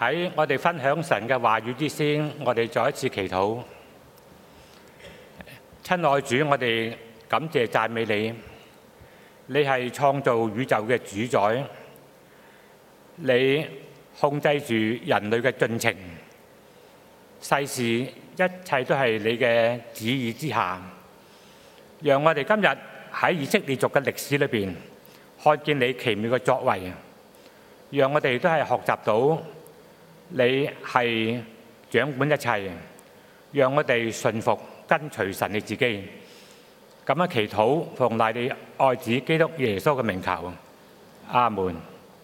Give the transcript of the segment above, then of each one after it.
喺我哋分享神嘅話語之先，我哋再一次祈禱。親愛主，我哋感謝讚美你，你係創造宇宙嘅主宰，你控制住人類嘅進程，世事一切都係你嘅旨意之下。讓我哋今日喺以色列族嘅歷史裏邊，看見你奇妙嘅作為，讓我哋都係學習到你係掌管一切，讓我哋順服跟隨神你自己。咁樣祈禱，奉賴你愛子基督耶穌嘅名求，阿門。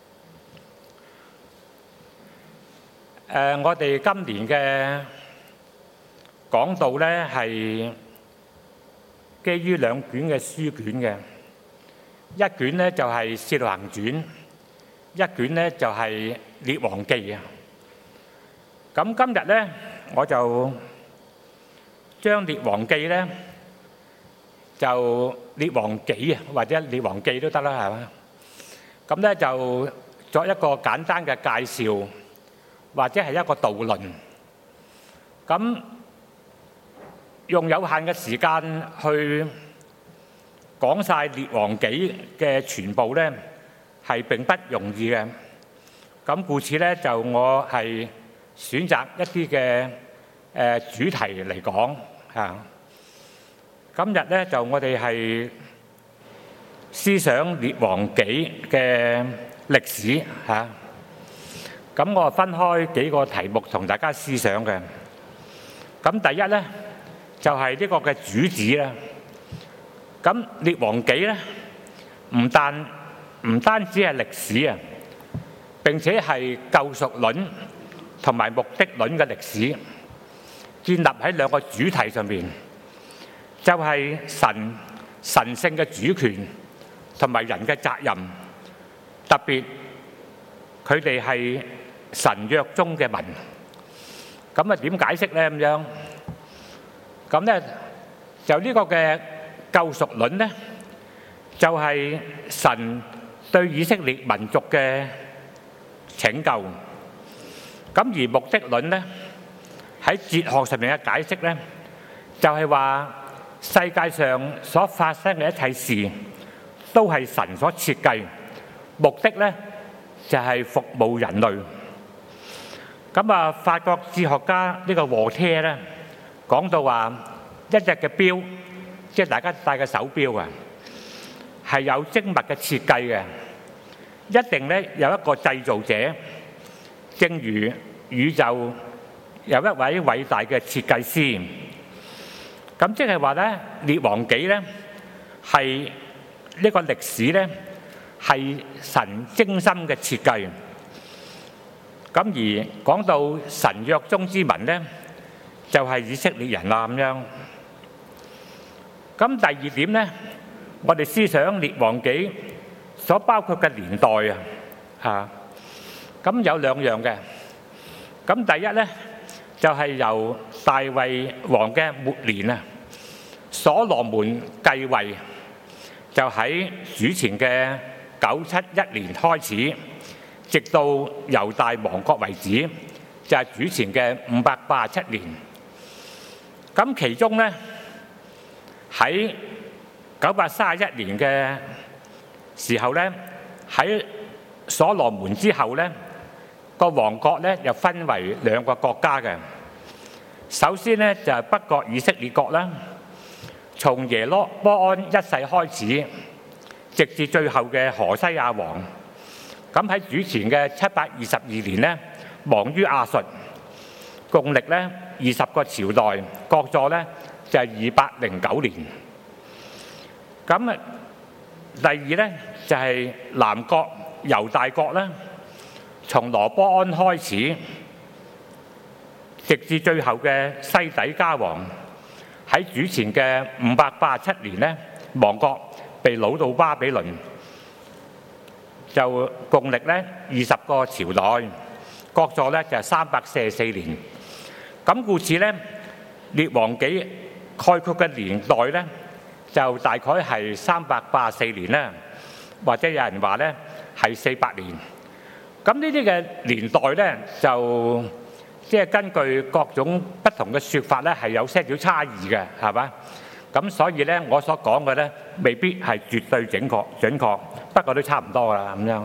我哋今年嘅講道呢係基於兩卷嘅書卷嘅，一卷呢就係《使徒行傳》，一卷呢就係《列王記》啊。咁今日呢，我就將《列王記》呢，就《列王紀》啊，或者《列王記》都得啦，係嘛？咁呢就作一個簡單嘅介紹，或者係一個導論。咁用有限嘅時間去講晒《列王紀》嘅全部呢，係並不容易嘅。咁故此呢，就我係選擇一啲嘅主題嚟講嚇。今日呢，就我哋係思想《列王紀》嘅歷史嚇。咁我分開幾個題目同大家思想嘅。咁第一呢，就係呢個嘅主旨啦。咁《列王紀》呢，唔單止係歷史啊，並且係救贖論同埋目的論嘅歷史，建立喺兩個主題上面，就係神聖嘅主權同埋人嘅責任，特別佢哋係神約中嘅民。咁啊點解釋呢？咁樣咁呢就呢個嘅救贖論呢，就係神對以色列民族嘅拯救。咁而目的論呢，喺哲學上面嘅解釋呢，就係話世界上所發生嘅一切事都係神所設計，目的呢就係服務人類。咁啊，法國哲學家呢個沃特呢講到話，一隻嘅錶，即係大家戴嘅手錶啊，係有精密嘅設計嘅，一定呢有一個製造者，正如宇宙有一位偉大嘅設計師。咁即係話呢，《列王紀》呢係呢個歷史呢係神精心嘅設計。咁而講到神約中之民呢，就係以色列人啦咁樣。咁第二點呢，我哋思想《列王紀》所包括嘅年代啊，咁有兩樣嘅。咁第一呢，就係由大衛王嘅末年啊，所羅門繼位，就喺主前嘅971年開始，直到猶大亡國為止，就係主前嘅587年。咁其中呢，喺931年嘅時候呢，喺所羅門之後呢，個王國呢又分為兩個國家嘅。首先呢，就係北國以色列國啦，從耶羅波安一世開始，直至最後嘅何西亞王。咁喺主前嘅722年呢，亡於亞述，共歷呢20個朝代，國祚呢就係209年。咁第二呢，就係南國猶大國啦，從羅波安開始，直至最後嘅西底家王，喺主前嘅587年呢，亡國，被擄到巴比倫，就共歷呢20個朝代，國祚呢就係344年。咁故此呢，列王紀概括嘅年代呢，就大概係384年啦，或者有人話呢係400年。 咁呢啲嘅年代咧，就即係根據各種不同嘅説法咧，係有些少差異嘅，係嘛？咁所以咧，我所講嘅咧，未必係絕對準確，不過都差唔多啦咁樣。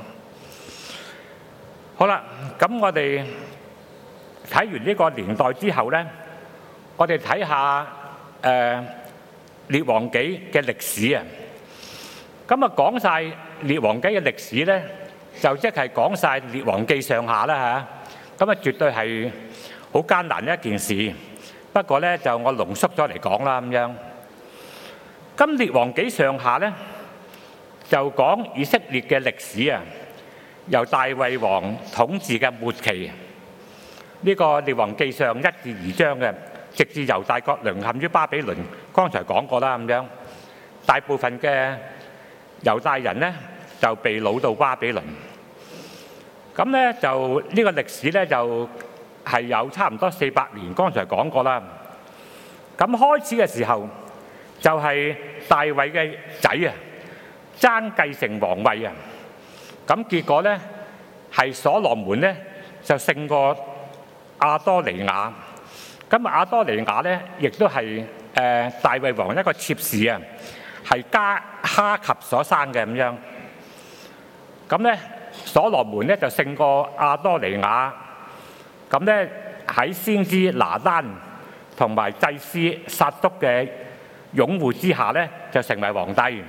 好啦，咁我哋睇完呢個年代之後咧，我哋睇下列王紀嘅歷史啊。咁啊講晒列王紀嘅歷史咧，就即係講晒列王紀上下啦嚇。咁啊絕對係好艱難一件事。不過咧就我濃縮咗嚟講啦咁樣。咁列王紀上下咧就講以色列嘅歷史啊，由大衛王統治嘅末期，呢個列王紀上1至2章嘅，直至猶大國淪陷於巴比倫。剛才講過啦咁樣，大部分嘅猶大人咧就被擄到巴比倫。咁咧就呢個歷史咧就係有差唔多400年。剛才講過啦。咁開始嘅時候就係大衛嘅仔啊爭繼承皇位啊。咁結果咧係所羅門咧就勝過亞多尼雅。咁亞多尼雅咧亦都係大衛王一個妾侍啊，係哈及所生嘅咁樣。咁咧所羅門咧就勝過亞多尼雅。咁咧喺先知拿單同埋祭司撒督嘅擁護之下咧，就成為皇帝。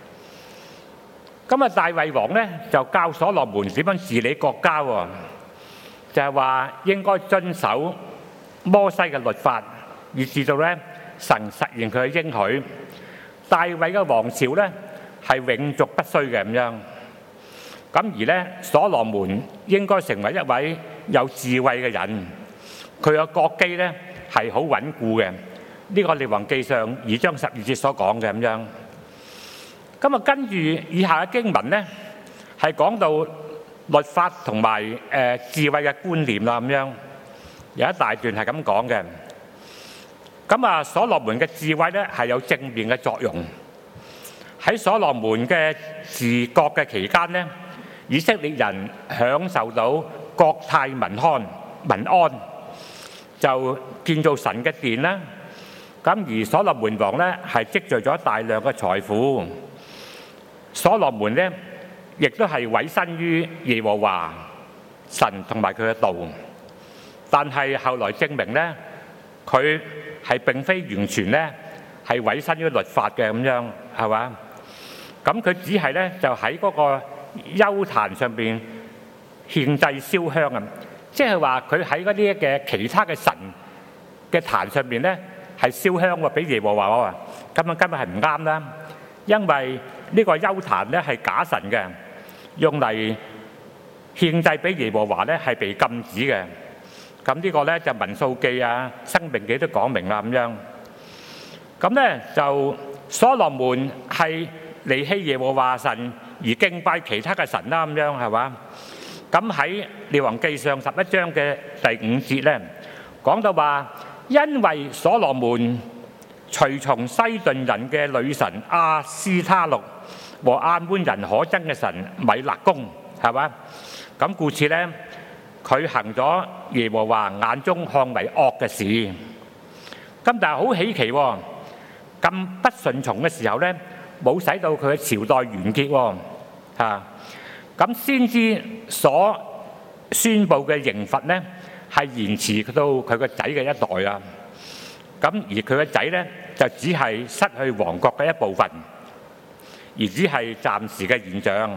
咁啊，大衛王咧就教所羅門點樣治理國家喎，就係話應該遵守摩西嘅律法，以至到咧神實現佢嘅應許。大衛嘅王朝咧係永續不衰嘅咁樣。咁而咧所羅門應該成為一位有智慧嘅人，佢嘅國基咧係好穩固嘅。呢個列王記上2章12節所講嘅咁樣。咁啊，跟住以下嘅經文咧，係講到律法同埋智慧嘅觀念啦咁樣。有一大段係咁講嘅。咁啊，所羅門嘅智慧咧係有正面嘅作用。喺所羅門嘅治國嘅期間咧，以色列人享受到國泰民安，就建造神嘅殿啦。咁而所羅門王咧係積聚咗大量嘅財富。所羅門咧亦都係委身於耶和華神同埋佢嘅道，但係後來證明咧，佢係並非完全咧係委身於律法嘅咁樣，係嘛？咁佢只係咧就喺嗰個邱壇上邊獻祭燒香啊，即係話佢喺嗰啲嘅其他嘅神嘅壇上邊咧係燒香喎，俾耶和華喎，咁啊根本係唔啱啦，因為呢個邱壇咧係假神嘅，用嚟獻祭俾耶和華咧係被禁止嘅。咁呢個咧就民數記啊、申命記都講明啦咁樣。咁咧就所羅門係離棄耶和華神而敬拜其他嘅神啦咁樣，係嘛？咁喺列王記上11章嘅第5節咧，講到話，因為所羅門隨從西頓人嘅女神亞斯他錄和亞捫人可憎嘅神米勒公，係嘛？咁故此咧，佢行咗耶和華眼中看為惡嘅事。咁但係好稀奇喎，咁不順從嘅時候咧，冇使到佢嘅朝代完結喎，嚇。咁先知所宣佈嘅刑罰咧，係延遲到佢個仔嘅一代啊。咁而佢個仔咧，就只係失去王國嘅一部分，而只係暫時嘅現象。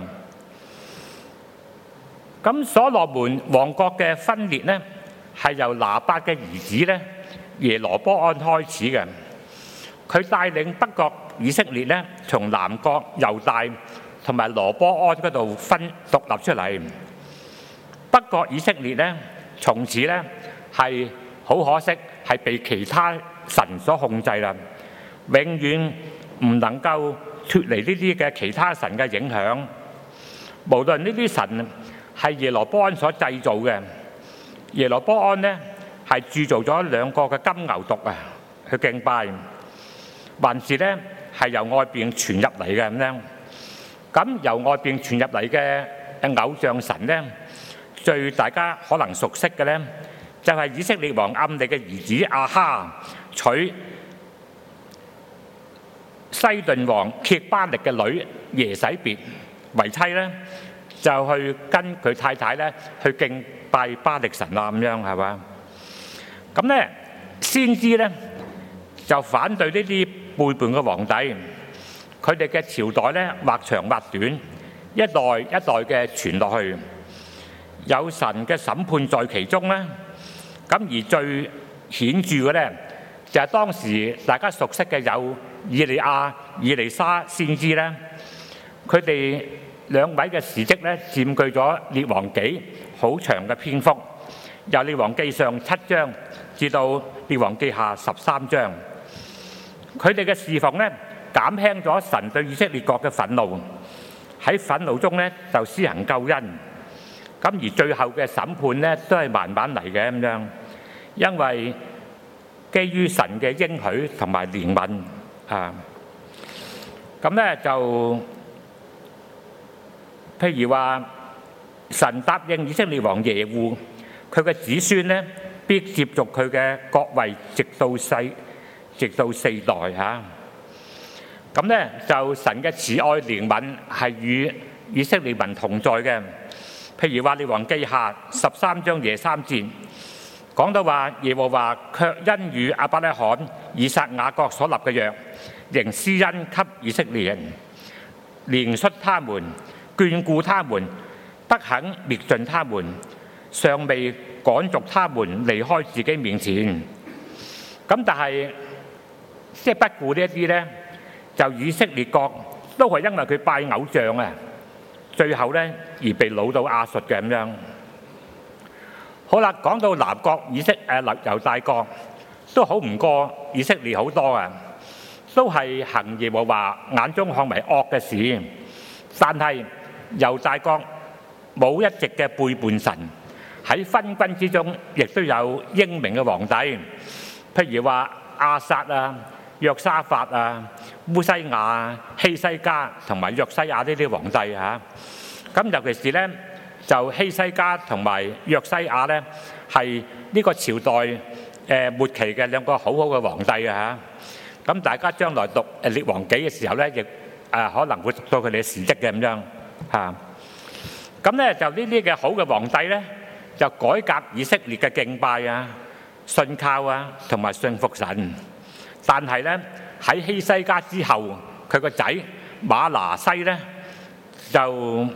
咁所羅門王國嘅分裂咧，係由拿八嘅兒子咧耶羅波安開始嘅。佢帶領北國以色列咧，從南國猶大同埋羅波安嗰度獨立出嚟。北國以色列咧，從此咧係好可惜，係被其他神所控制啦，永遠唔能夠脫離呢啲嘅其他神嘅影響。無論呢啲神係耶羅波安所製造嘅，耶羅波安咧係鑄造咗2個嘅金牛犢啊，去敬拜，還是咧係由外邊傳入嚟嘅咁樣。咁由外邊傳入嚟嘅偶像神咧， 最大家可能熟悉嘅呢，就係以色列王暗利嘅兒子亞哈娶西頓王揭巴力嘅女耶洗別為妻呢，就去跟佢太太呢去敬拜巴力神啦，咁樣係嘛？咁呢先知呢就反對呢啲背叛嘅皇帝，佢哋嘅朝代呢或長或短，一代一代嘅傳落去，有神嘅審判在其中呢。咁而最顯著嘅呢，就係當時大家熟悉嘅有以利亞、以利沙先知呢，佢哋兩位嘅事蹟呢，佔據咗列王紀好長嘅篇幅，由列王紀上7章至到列王紀下13章。佢哋嘅侍奉呢，減輕咗神對以色列國嘅憤怒，喺憤怒中呢就施行救恩。咁而最後嘅審判呢，都係慢慢嚟嘅咁樣，因為基於神嘅應許同埋憐憫啊。咁呢就譬如話，神答應以色列王耶戶，佢嘅子孫呢必接續佢嘅國位，直到4代嚇。咁呢就神嘅慈愛憐憫係與以色列民同在嘅。譬如話列王記下13章3節講到話，耶和華卻因與亞伯拉罕、以撒、雅各所立嘅約，仍施恩給以色列人，憐恤他們，眷顧他們，不肯滅盡他們，尚未趕逐他們離開自己面前。咁但係即係不顧呢一啲呢，就以色列國都係因為佢拜偶像啊，最後呢而被擄到亞述嘅咁樣。好啦，講到南國猶大國都好唔過以色列好多啊，都係行耶和華眼中看為惡嘅事。但係猶大國冇一直嘅背叛神，喺昏君之中亦都有英明嘅皇帝，譬如話亞撒啊、約沙法啊、烏西亞、希西家同埋約西亞呢啲皇帝嚇。咁尤其是呢，就希西家同埋約西亞呢，係呢個朝代末期嘅兩個好好嘅皇帝啊嚇。咁大家將來讀列王紀嘅時候呢，亦可能會讀到佢哋嘅事蹟嘅咁樣嚇。咁呢就呢啲嘅好嘅皇帝呢，就改革以色列嘅敬拜啊、信靠啊同埋信服神。但係呢喺希西家之後，佢個仔馬拿西呢就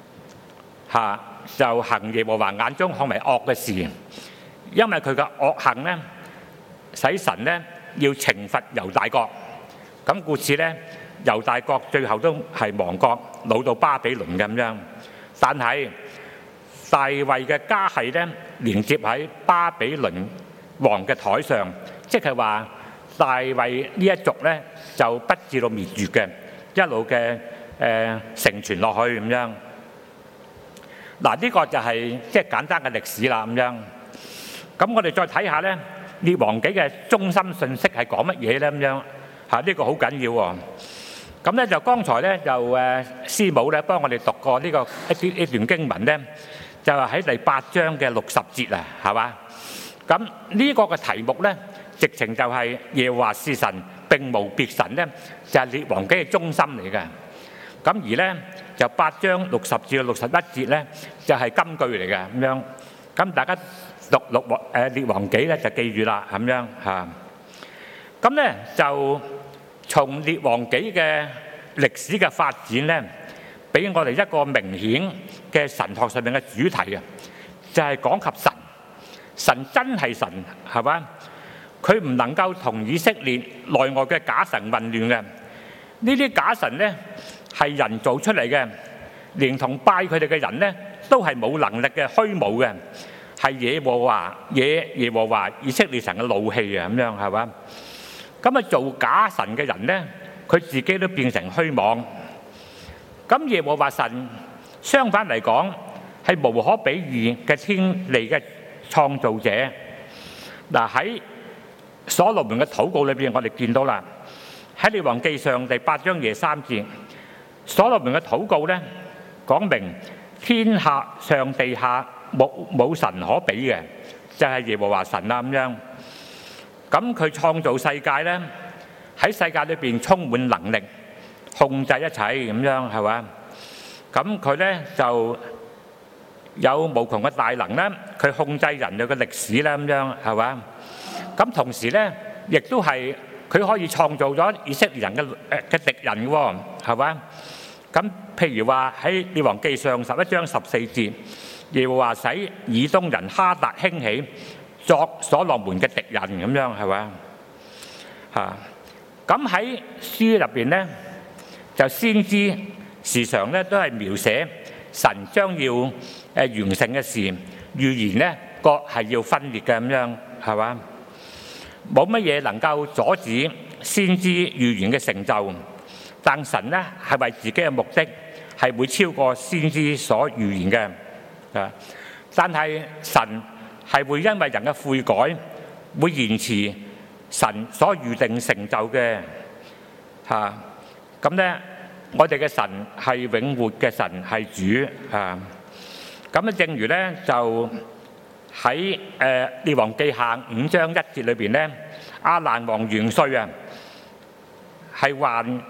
行耶和華眼中看為惡嘅事，因為佢嘅惡行呢，使神呢要懲罰猶大國。咁故此呢，猶大國最後都係亡國，擄到巴比倫咁樣。但係大衛嘅家系呢，連接喺巴比倫王嘅台上，即係話大衛呢一族呢就不至到滅絕嘅，一路嘅承傳落去咁樣。嗱，呢個就係即係簡單嘅歷史啦咁樣。咁我哋再睇下呢，列王紀嘅中心信息係講乜嘢呢咁樣嚇？呢個好緊要喎。咁咧就剛才咧就師母咧幫我哋讀過呢個一段經文咧，就係喺第8章嘅60節啊，係嘛？咁呢個嘅題目咧，直情就係耶和華是神並無別神咧，就係列王紀嘅中心嚟嘅。咁而咧就8章60至61節咧，就係金句嚟嘅咁樣。咁大家讀列王紀咧就記住啦咁樣嚇。咁咧就從列王紀嘅歷史嘅發展咧，俾我哋一個明顯嘅神學上面嘅主題啊，就係講及神。神真係神，係嘛？佢唔能夠同以色列內外嘅假神混亂嘅。呢啲假神咧係人造出嚟嘅，連同拜佢哋嘅人咧都係冇能力嘅、虛無嘅，係耶和華以色列神嘅怒氣啊咁樣，係嘛？咁啊做假神嘅人咧，佢自己都變成虛妄。咁耶和華神相反嚟講係無可比擬嘅天地嘅創造者。嗱，喺所羅門嘅禱告裏邊，我哋見到啦，喺列王記上第8章3節，所羅門嘅禱告咧講明天下上地下冇神可比嘅，就係耶和華神啦咁樣。咁佢創造世界咧，喺世界裏邊充滿能力，控制一切咁樣係嘛？咁佢咧就有無窮嘅大能啦，佢控制人類嘅歷史啦咁樣係嘛？咁同時咧，亦都係佢可以創造咗以色列人嘅敵人喎，係嘛？咁譬如話喺列王記上11章14節，耶和華使以東人哈達興起，作所羅門嘅敵人咁樣係嘛？嚇！咁喺書入邊咧，就先知時常咧都係描寫神將要完成嘅事，預言咧國係要分裂嘅咁樣係嘛？冇乜嘢能夠阻止先知預言嘅成就，但神咧係為自己嘅目的係會超過先知所預言嘅。但係神係會因為人嘅悔改，會延遲神所預定成就嘅嚇。咁咧，我哋嘅神係永活嘅神，係主啊。咁咧，正如咧就喺列王記下5章1節裏邊咧，亞蘭王元帥啊，係患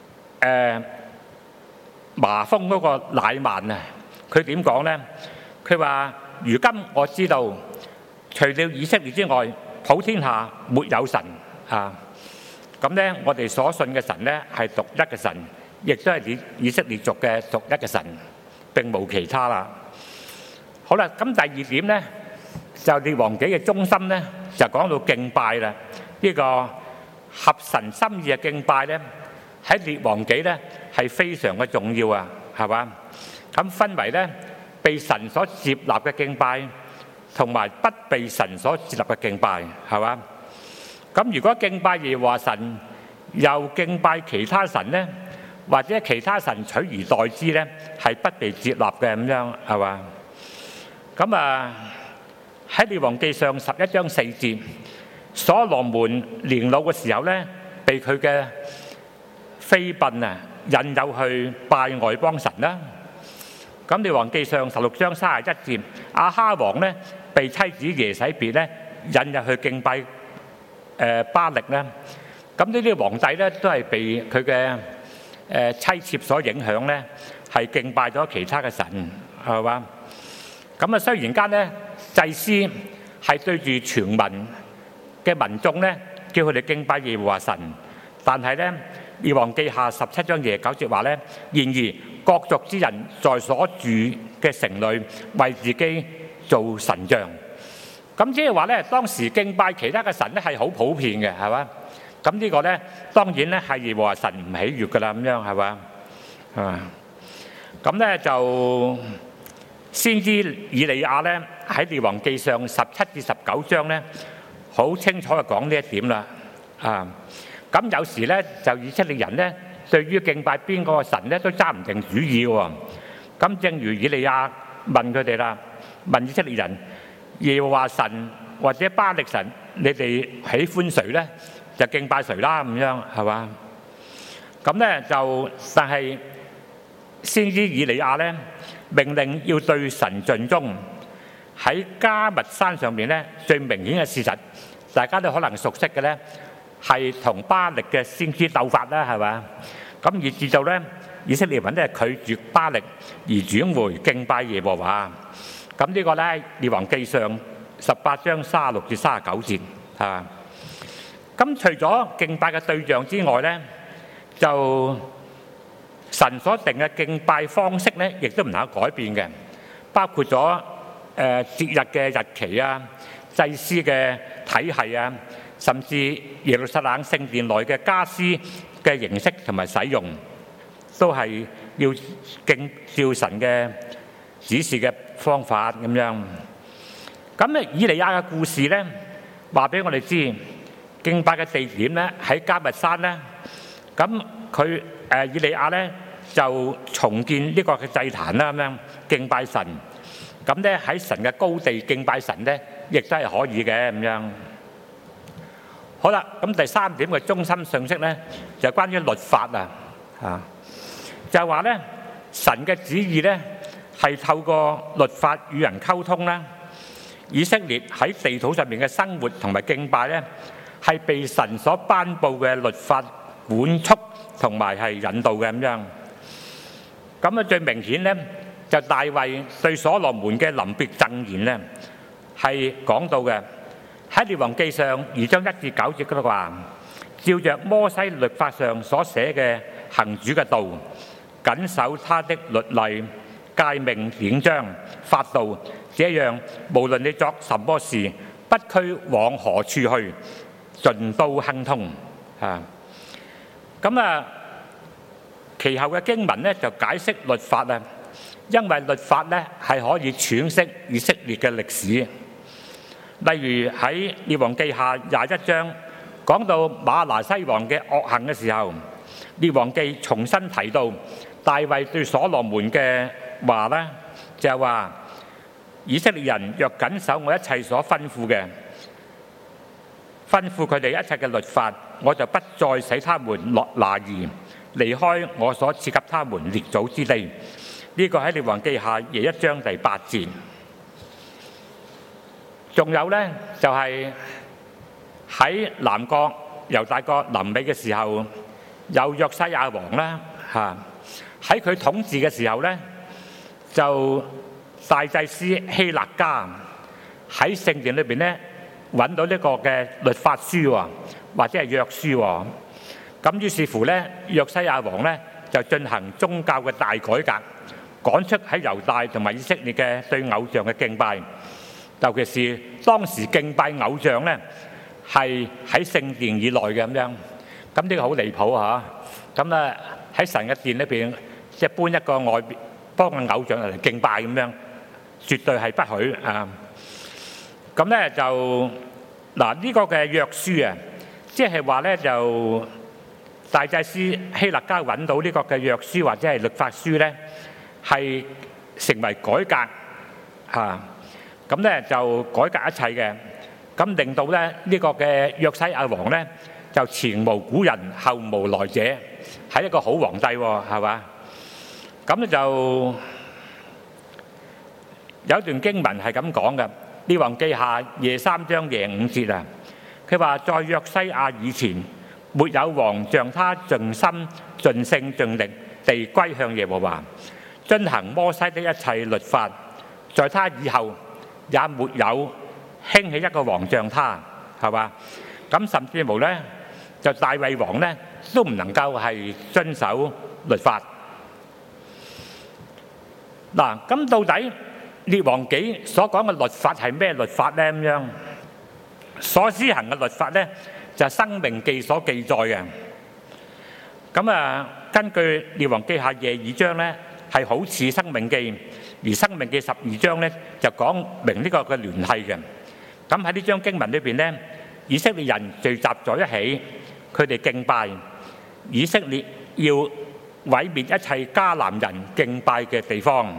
麻風嗰個乃縵啊，佢點講咧？佢話：如今我知道，除了以色列之外，普天下沒有神啊！咁咧，我哋所信嘅神咧係獨一嘅神，亦都係以色列族嘅獨一嘅神，並無其他啦。好啦，咁第二點咧，就列王紀嘅中心咧，就講到敬拜啦。呢個合神心意嘅敬拜咧，喺列王紀咧係非常嘅重要啊，係嘛？咁分為咧被神所接納嘅敬拜，同埋不被神所接納嘅敬拜，係嘛？咁如果敬拜耶和華神，又敬拜其他神咧，或者其他神取而代之咧，係不被接納嘅咁樣，係嘛？咁啊喺列王記上11章4節，所羅門年老嘅時候咧，被佢嘅妃嬪啊引誘去拜外邦神啦。咁列王記上16章31節，亞哈王咧被妻子耶洗別咧引入去敬拜巴力咧。咁呢啲皇帝咧都係被佢嘅妻妾所影響咧，係敬拜咗其他嘅神，係嘛？咁啊，雖然間咧祭司係對住全民嘅民眾咧，叫佢哋敬拜耶和華神，但係咧列王記下17章29節話咧，然而各族之人在所住嘅城裏為自己做神像。咁即係話咧，當時敬拜其他嘅神咧係好普遍嘅，係嘛？咁呢個咧當然咧係耶和華神唔喜悅噶啦，咁樣係嘛？啊，咁咧就先知以利亞咧喺列王記上17至19章咧，好清楚就講呢一點啦。啊，咁有時咧就以色列人咧對於敬拜邊個神咧都揸唔定主意喎。咁正如以利亞問佢哋啦，問以色列人：耶和華神或者巴力神，你哋喜歡誰咧？就敬拜誰啦，咁樣係嘛？咁咧就但係先知以利亞咧命令要對神盡忠。喺迦密山上邊咧最明顯嘅事實，大家都可能熟悉嘅咧，係同巴力嘅先知鬥法啦，係嘛？咁以至到咧以色列人咧拒絕巴力而轉回敬拜耶和華。咁呢個咧列王記上18章36至39節啊。咁除咗敬拜嘅對象之外咧，就神所定嘅敬拜方式咧，亦都唔能夠改變嘅，包括咗節日嘅日期啊、祭司嘅體系啊，甚至耶路撒冷聖殿內嘅家私嘅形式同埋使用，都係要照神嘅指示嘅方法咁樣。咁咧，以利亞嘅故事咧，話俾我哋知。敬拜嘅地點咧喺迦密山咧，咁佢以利亞咧就重建呢個嘅祭壇啦，咁樣敬拜神。咁咧喺神嘅高地敬拜神咧，亦都係可以嘅咁樣。好啦，咁第三點嘅中心信息咧就關於律法啊，就係話咧神嘅旨意咧係透過律法與人溝通啦。以色列喺地土上面嘅生活同埋敬拜咧，係被神所頒布嘅律法管束同埋係引導嘅咁樣。咁啊，最明顯咧就大衛對所羅門嘅臨別贈言咧，係講到嘅喺列王記上2章1至9節嗰度話，照着摩西律法上所寫嘅行主嘅道，謹守他的律例、誡命、典章、法度，這樣無論你作什麼事，不拘往何處去，盡都亨通。咁啊，其後嘅經文咧就解釋律法啊，因為律法咧係可以詮釋以色列嘅歷史。例如喺列王記下21章講到瑪拿西王嘅惡行嘅時候，列王記重新提到大衛對所羅門嘅話咧，就係話以色列人若謹守我一切所吩咐嘅，吩咐佢哋一切嘅律法，我就不再使他們落拿兒，離開我所賜給他們列祖之地。呢個喺列王記下21章第8節。仲有呢，就係喺南國猶大國臨尾嘅時候，有約西亞王啦嚇，喺佢統治嘅時候呢，就大祭司希勒家喺聖殿裏邊呢揾到呢個嘅律法書喎，或者係約書喎。咁於是乎呢，約西亞王呢就進行宗教嘅大改革，趕出喺猶大同埋以色列嘅對偶像嘅敬拜。尤其是當時敬拜偶像咧，係喺聖殿以內嘅咁樣，咁呢個好離譜嚇。咁啊喺神嘅殿裏邊，即係搬一個外邊幫個偶像嚟敬拜咁樣，絕對係不許啊！咁咧就嗱呢個嘅約書啊，即係話咧就大祭司希勒家揾到呢個嘅約書或者係律法書咧，係成為改革嚇。咁咧就改革一切嘅，咁令到咧呢個嘅約西亞王咧就前無古人後無來者，係一個好皇帝喎，係嘛？咁咧就有一段經文係咁講嘅，列王記下3章25節啊，佢話在約西亞以前，沒有王像他盡心盡性盡力地歸向耶和華，遵行摩西的一切律法，在他以後也沒有興起一個王像他，係嘛？咁甚至乎咧，就大衛王咧都唔能夠係遵守律法。嗱，咁到底列王紀所講嘅律法係咩律法咧？咁樣所施行嘅律法咧，就係申命記所記載嘅。咁啊，根據列王記下22章咧，係好似申命記。而申命記12章咧就講明呢個嘅聯繫嘅。咁喺呢章經文裏邊咧，以色列人聚集在一起，佢哋敬拜。以色列要毀滅一切迦南人敬拜嘅地方。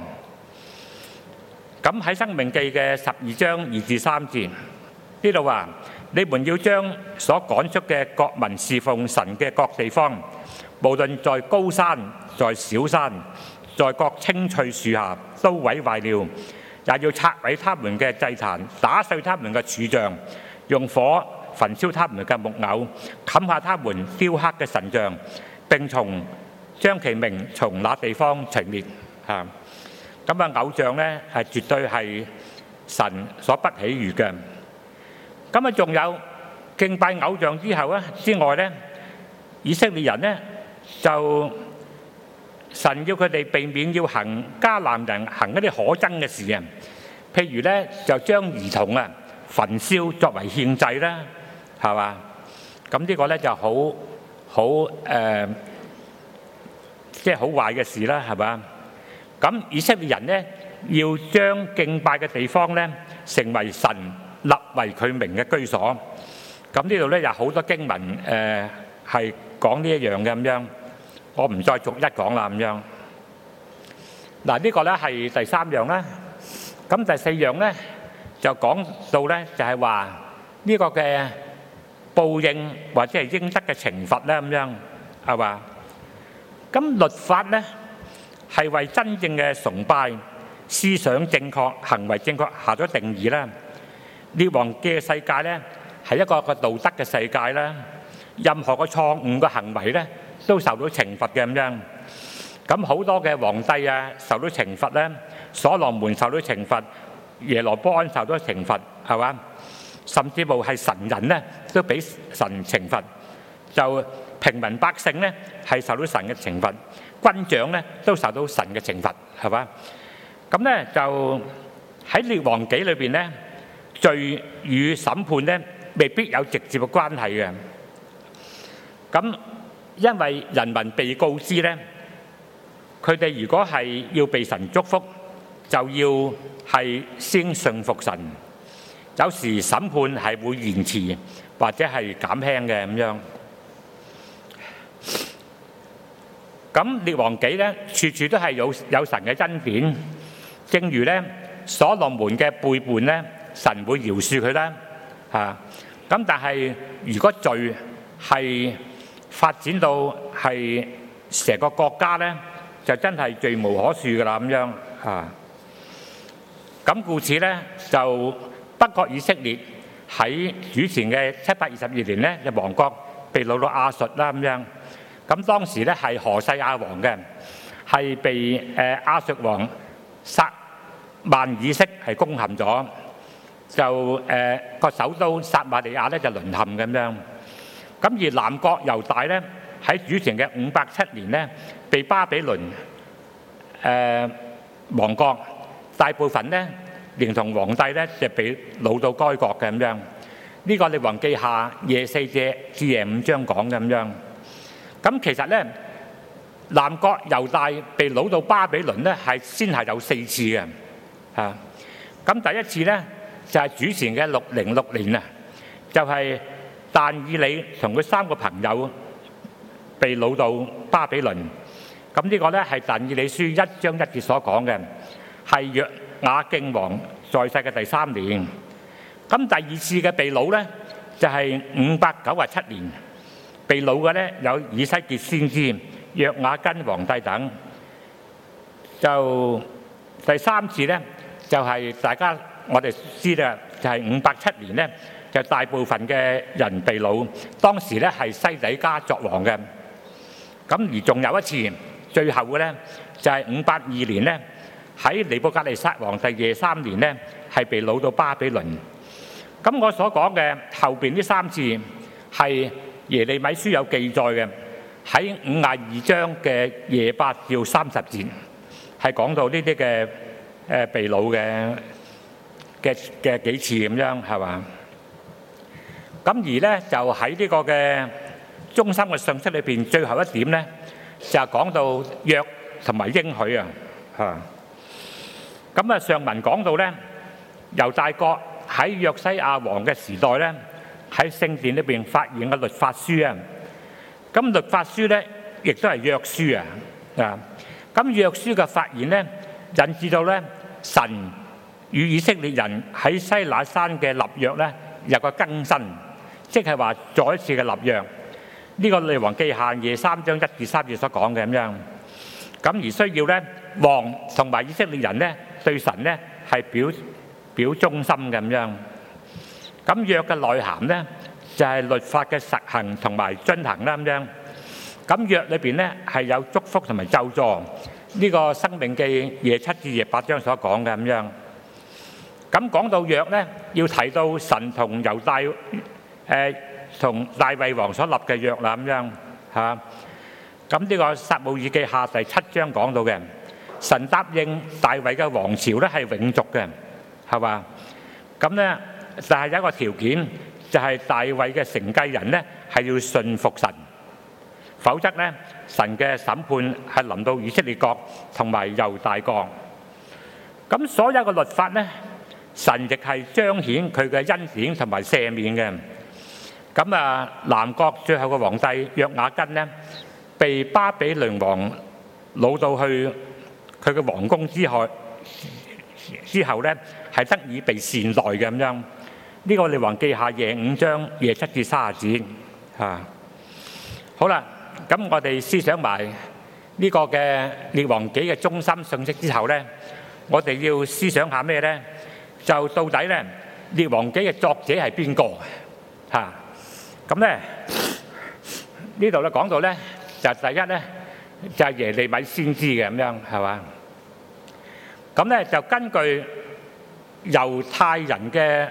咁喺申命記嘅12章2至3節呢度話：你們要將所趕出嘅國民侍奉神嘅各地方，無論在高山，在小山，在各青翠樹下都毀壞了，也要拆毀他們嘅祭壇，打碎他們嘅柱像，用火焚燒他們嘅木偶，砍下他們雕刻嘅神像，並將其名從那地方除滅。咁啊，偶像咧係絕對係神所不喜悅嘅。咁啊，仲有敬拜偶像之外咧，以色列人咧就神要佢哋避免要行迦南人行一啲可憎嘅事啊，譬如咧就將兒童啊焚燒作為獻祭啦，係嘛？咁呢個咧就即係好壞嘅事啦，係嘛？咁以色列人咧要將敬拜嘅地方咧成為神立為佢名嘅居所。咁呢度咧有好多經文係講呢一樣嘅咁樣。我唔再逐一講啦，咁樣。嗱，呢個咧係第3樣啦。咁第4樣咧就講到咧，就係話呢個嘅報應或者係應得嘅懲罰咧，咁樣係嘛？咁律法咧係為真正嘅崇拜思想正確、行為正確下咗定義啦。列王記嘅世界咧係一個道德嘅世界啦，任何個錯誤嘅行為咧都受到懲罰嘅咁樣。咁好多嘅皇帝啊受到懲罰咧，所羅門受到懲罰，耶羅波安受到懲罰，係嘛？甚至乎係神人咧都俾神懲罰，就平民百姓咧係受到神嘅懲罰，軍長咧都受到神嘅懲罰，係嘛？咁咧就喺列王紀裏邊咧，罪與審判咧未必有直接嘅關係嘅。咁因為人民被告知咧，佢哋如果係要被神祝福，就要係先信服神。有時審判係會延遲或者係減輕嘅咁樣。咁列王紀咧，處處都係有神嘅恩典。正如咧所羅門嘅背叛咧，神會饒恕佢啦嚇。咁但係如果罪係發展到係成個國家咧，就真係罪無可恕噶啦咁樣嚇。咁故此咧，就北國以色列喺主前嘅722年咧，就亡國被擄到亞述啦咁樣。咁當時咧係何西亞王嘅，係被亞述王撒曼以色係攻陷咗，就個首都撒瑪利亞咧就淪陷咁樣。咁而南國猶大咧喺主前嘅507年咧被巴比倫亡國，大部分咧連同皇帝咧就被擄到該國嘅咁樣。呢個列王記下24至25章講嘅咁樣。咁其實咧南國猶大被擄到巴比倫咧係先係有4次嘅嚇。咁第一次咧就係主前嘅606年啊，就係但以理同佢3個朋友被擄到巴比倫。咁呢個咧係但以理書1章1節所講嘅，係約雅敬王在世嘅第3年。咁第二次嘅被擄咧就係597年，被擄嘅咧有以西結先知、約雅斤皇帝等。就第3次咧就係大家我哋知啦，就係587年咧就大部分嘅人被擄，當時咧係西底家作王嘅。咁而仲有一次，最後嘅咧就係582年咧，喺尼布甲尼撒皇帝耶3年咧係被擄到巴比倫。咁我所講嘅後邊呢3次係耶利米書有記載嘅，喺52章嘅28至30節係講到呢啲嘅被擄嘅幾次咁樣係嘛？咁而咧就喺呢個嘅中心嘅信息裏邊，最後一點咧就係講到約同埋應許啊嚇。咁啊上文講到咧，猶大國喺約西亞王嘅時代咧，喺聖殿裏邊發現嘅律法書啊。咁律法書咧亦都係約書啊。咁約書嘅發現咧，引致到咧神與以色列人喺西乃山嘅立約咧有個更新，即係話再一次嘅立約。呢個列王記下23章1至3節所講嘅咁樣。咁而需要咧王同埋以色列人咧對神咧係表忠心咁樣。咁約嘅內涵咧就係律法嘅實行同埋遵行啦咁樣。咁約裏邊咧係有祝福同埋咒詛，呢個申命記27至28章所講嘅咁樣。咁講到約咧，要提到神同猶大同大衛王所立嘅約啦咁樣嚇。咁呢個撒母耳記下第7章講到嘅，神答應大衛嘅王朝咧係永續嘅，係嘛？咁咧但係有一個條件，就係大衛嘅承繼人咧係要信服神，否則咧神嘅審判係臨到以色列國同埋猶大國。咁所有嘅律法咧，神亦係彰顯佢嘅恩典同埋赦免嘅。咁啊，南國最後嘅皇帝約雅斤咧，被巴比倫王擄到去佢嘅皇宮之後咧，係得以被善待嘅咁樣。呢個列王記下25章27至30節嚇。好啦，咁我哋思想埋呢個嘅列王紀嘅中心信息之後咧， 我哋要思想下咩呢？就到底呢列王紀嘅作者係邊個嚇？咁呢呢度咧講到呢，就第一呢就係耶利米先知嘅咁樣係嘛？咁呢就根據猶太人嘅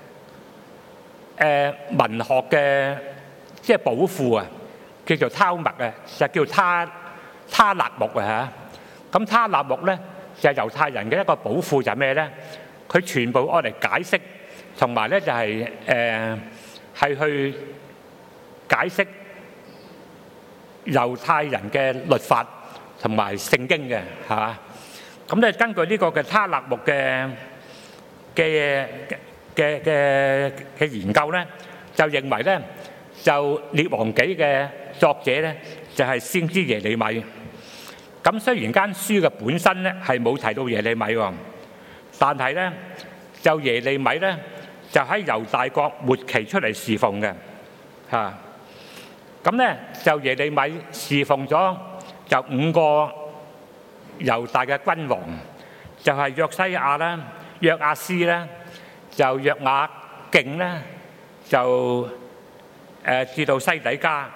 文學嘅即係寶庫啊，叫做他麥啊，就叫他勒木啊嚇。咁他勒木咧就係猶太人嘅一個寶庫，就係咩咧？佢全部攞嚟解釋，同埋咧就係去解釋猶太人嘅律法同埋聖經嘅係嘛？咁咧根據呢個嘅他勒木嘅研究咧，就認為咧就列王紀嘅作者咧就係先知耶利米。咁雖然間書嘅本身咧係冇提到耶利米喎，但係咧就耶利米咧就喺猶大國末期出嚟侍奉嘅嚇。咁咧就耶利米侍奉咗就5個猶大嘅君王，就係約西亞啦、約亞斯啦、就約雅敬啦，就至到西底家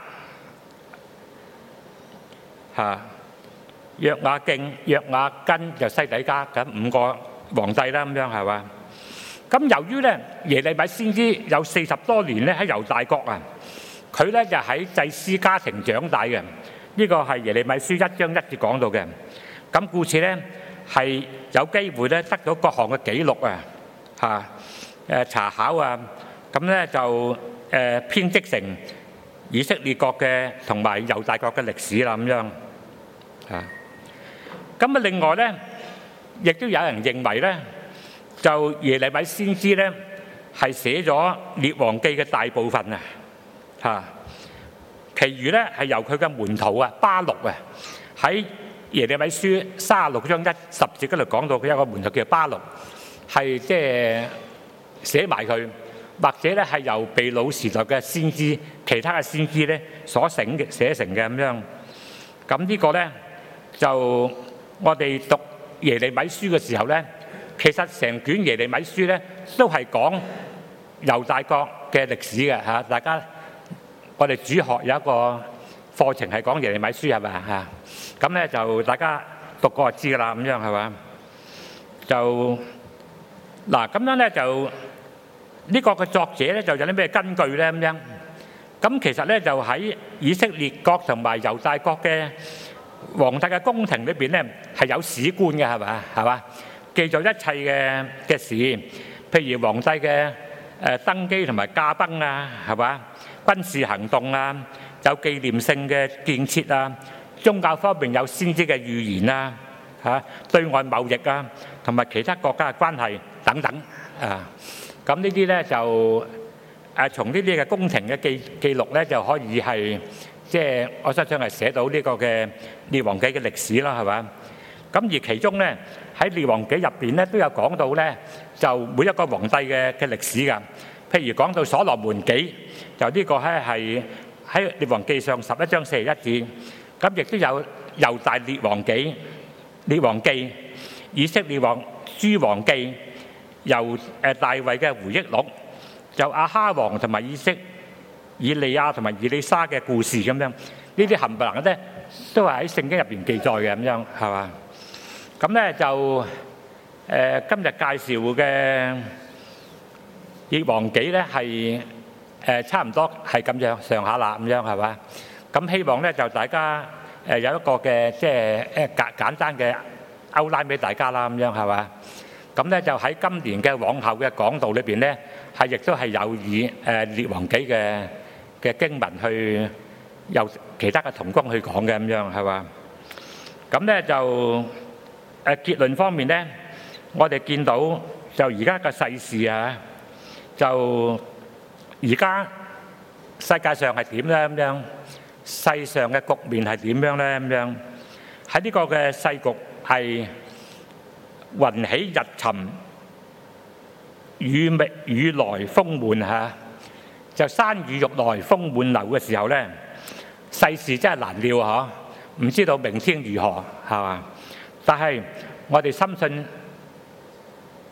嚇。約雅敬、約雅斤就西底家，咁5個皇帝啦，咁樣係嘛？咁由於咧耶利米先知有40多年咧喺猶大國啊，佢咧就喺祭司家庭長大嘅，呢個係耶利米書1章1節講到嘅。咁故此咧係有機會咧得到各項嘅記錄啊嚇查考啊，咁咧就編織成以色列國嘅同埋猶大國嘅歷史啦，咁樣嚇。咁啊，另外咧，亦都有人認為咧，就耶利米先知咧係寫咗列王記嘅大部分啊，嚇。其餘咧係由佢嘅門徒啊巴錄啊喺耶利米書36章1-10節嗰度講到，佢有個門徒叫巴錄，係即係寫埋佢，或者咧係由被擄時代嘅先知、其他嘅先知咧所寫成嘅咁樣。咁呢個咧就我哋讀耶利米書嘅時候咧，其實成卷耶利米書咧都係講猶大國嘅歷史嘅嚇。大家我哋主學有一個課程係講耶利米書係咪嚇？咁咧就大家讀過就知㗎啦，咁樣係嘛？就嗱咁樣咧就呢個嘅作者咧就有啲咩根據咧咁樣？咁其實咧就喺以色列國同埋猶大國嘅皇帝嘅宮廷裏邊咧係有史官嘅係嘛？係嘛？記載一切嘅事，譬如皇帝嘅登基同埋駕崩啊，係嘛？軍事行動啊，有紀念性嘅建設啊，宗教方面有先知嘅預言啊，嚇對外貿易啊，同埋其他國家嘅關係等等啊。咁呢啲咧就從呢啲嘅宮廷嘅記錄咧就可以係即係我相信係寫到呢個嘅列王紀嘅歷史啦，係嘛？咁而其中咧喺列王紀入邊咧都有講到咧，就每一個皇帝嘅歷史㗎。譬如講到所羅門紀，就呢個咧係喺列王紀上11章41節。咁亦都有猶大列王紀、列王記、以色列王諸王記、由大衛嘅回憶錄，就亞哈王同埋以利亞同埋以利沙嘅故事咁樣。呢啲冚唪唥咧都係喺聖經入邊記載嘅咁樣，係嘛？咁咧就今日介紹嘅列王紀咧係差唔多係咁樣上下啦，咁樣係嘛？咁希望咧就大家有一個嘅即係簡單嘅outline俾大家啦，咁樣係嘛？咁咧就喺今年嘅往後嘅講道裏邊咧，係亦都係有以列王紀嘅經文去由其他嘅同工去講嘅咁樣係嘛？咁咧就結論方面咧，我哋見到就而家嘅世事啊，就而家世界上係點咧咁樣？世上嘅局面係點樣咧咁樣？喺呢個嘅世局係雲起日沉、雨來風滿嚇，就山雨欲來風滿樓嘅時候咧，世事真係難料嚇，唔知道明天如何係嘛？但係我哋深信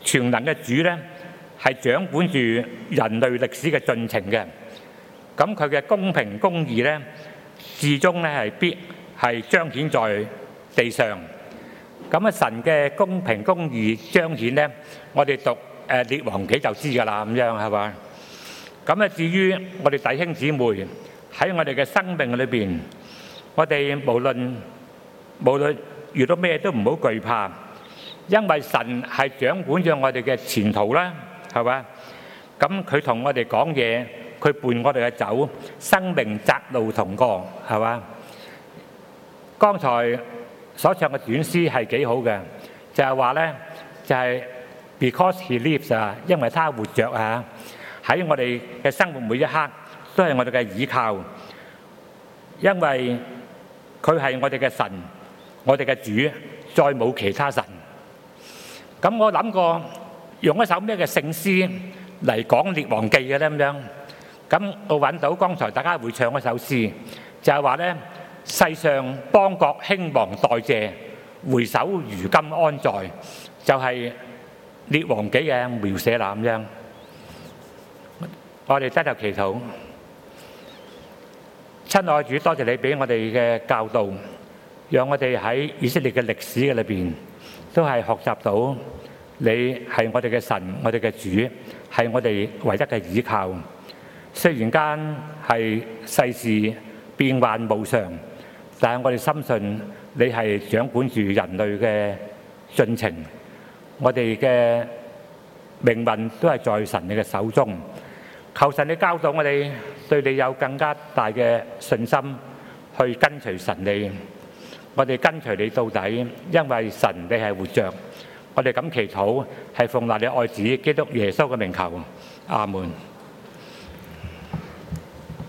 全能嘅主咧，係掌管住人類歷史嘅進程嘅。咁佢嘅公平公義咧，至終咧係必係彰顯在地上。咁啊，神嘅公平公義彰顯咧，我哋讀列王紀就知㗎啦，咁樣係嘛？咁啊，至於我哋弟兄姊妹喺我哋嘅生命裏邊，我哋無論遇到咩都唔好懼怕，因為神係掌管咗我哋嘅前途啦，係嘛？咁佢同我哋講嘢，佢伴我哋嘅走，生命窄路同過，係嘛？剛才所唱嘅短詩係幾好嘅，就係話咧，就係 because he lives 啊，因為他活着啊，喺我哋嘅生活每一刻都係我哋嘅倚靠，因為佢係我哋嘅神，我哋嘅主，再冇其他神。咁我諗過用一首咩嘅聖詩嚟講列王記嘅咧咁樣，咁我揾到剛才大家會唱嗰首詩，就係話咧，世上邦國興亡代謝，回首如今安在，就係列王紀嘅描寫啦咁樣。我哋低頭祈禱，親愛主，多謝你俾我哋嘅教導，讓我哋喺以色列嘅歷史嘅裏邊都係學習到你係我哋嘅神，我哋嘅主，係我哋唯一嘅倚靠。雖然間係世事變幻無常，但係我哋深信你係掌管住人類嘅進程，我哋嘅命運都係在神你嘅手中。求神你教導我哋對你有更加大嘅信心，去跟隨神你。我哋跟隨你到底，因為神你係活着。我哋咁祈禱係奉賴你愛子基督耶穌嘅名求，阿門。